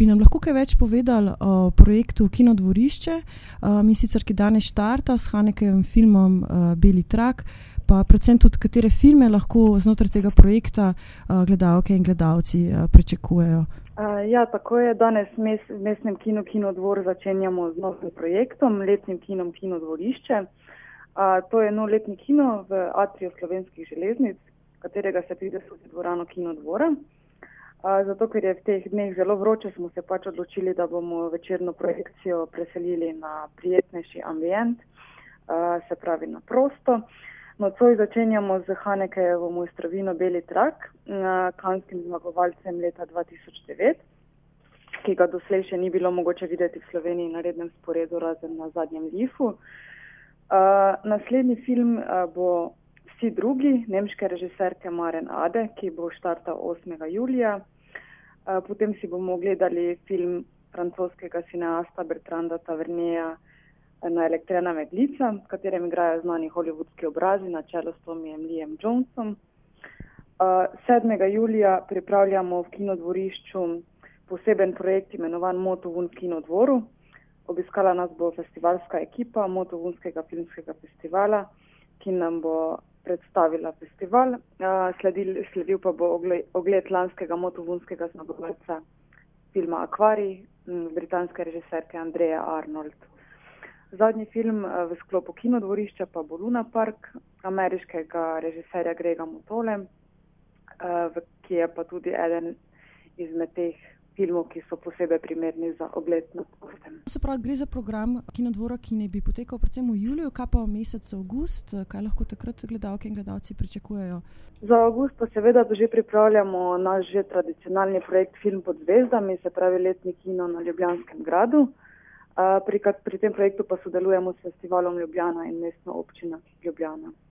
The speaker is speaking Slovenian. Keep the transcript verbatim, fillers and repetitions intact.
Bi nam lahko kaj več povedali o projektu Kino dvorišče, mi sicer, ki danes štarta s Hanekejevim filmom Beli trak, pa predvsem tudi, katere filme lahko znotraj tega projekta gledalke in gledalci pričakujejo? Ja, tako je. Danes v mestnem kinu Kino dvor začenjamo z novim projektom, letnim kinom Kino dvorišče. To je novoletni kino v atriju Slovenskih železnic, katerega se pride tudi dvorano Kino dvora. Zato, ker je v teh dneh zelo vroče, smo se pač odločili, da bomo večerno projekcijo preselili na prijetnejši ambient, se pravi na prosto. Nocoj začenjamo z Hanekejevo mojstrovino Beli trak, kanskim zmagovalcem leta dva tisoč devet, ki ga doslej še ni bilo mogoče videti v Sloveniji na rednem sporedu, razen na Zadnjem lifu. Naslednji film bo Vsi drugi, nemške režiserke Maren Ade, ki bo štartal osmega julija. Potem si bomo ogledali film francoskega cineasta Bertranda Tavernija Naelektrena meglica, v katerem igrajo znani hollywoodski obrazi na čelu s Tommyjem Leejem Jonesom. sedmega julija pripravljamo v Kino dvorišču poseben projekt imenovan Motovun v Kino dvoru. Obiskala nas bo festivalska ekipa Motovunskega filmskega festivala, ki nam bo predstavila festival. Sledil, sledil pa bo ogled lanskega Motovunskega zmagovalca filma Akvarij, britanske režiserke Andreje Arnold. Zadnji film v sklopu Kino dvorišča pa bo Luna Park, ameriškega režiserja Grega Motole, ki je pa tudi eden izmed teh filmov, ki so posebej primerni za ogled na prostem. Se pravi, gre za program Kino dvora, ki naj bi potekal predvsem v juliju, kaj pa mesec avgust, kaj lahko takrat gledalke in gledalci pričakujejo? Za avgust pa seveda že pripravljamo naš že tradicionalni projekt Film pod zvezdami, se pravi letni kino na Ljubljanskem gradu. Pri, pri tem projektu pa sodelujemo s festivalom Ljubljana in mestno občino Ljubljana.